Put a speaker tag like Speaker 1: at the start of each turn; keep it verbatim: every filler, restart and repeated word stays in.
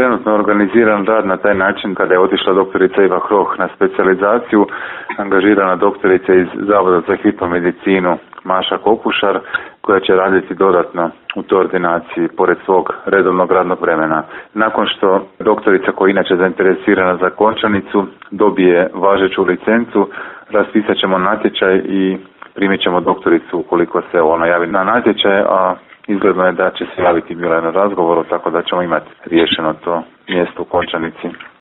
Speaker 1: trenutno organiziran rad na taj način kada je otišla doktorica Iva Hroh na specijalizaciju, angažirana doktorica iz Zavoda za hitnu medicinu Maša Kopušar, koja će raditi dodatno u toj ordinaciji pored svog redovnog radnog vremena. Nakon što doktorica koja je inače zainteresirana za končanicu dobije važeću licencu, raspisat ćemo natječaj i primit ćemo doktoricu ukoliko se ona javi na natječaj, a izgledno je da će se javiti bila na razgovoru, tako da ćemo imati riješeno to mjesto u končanici.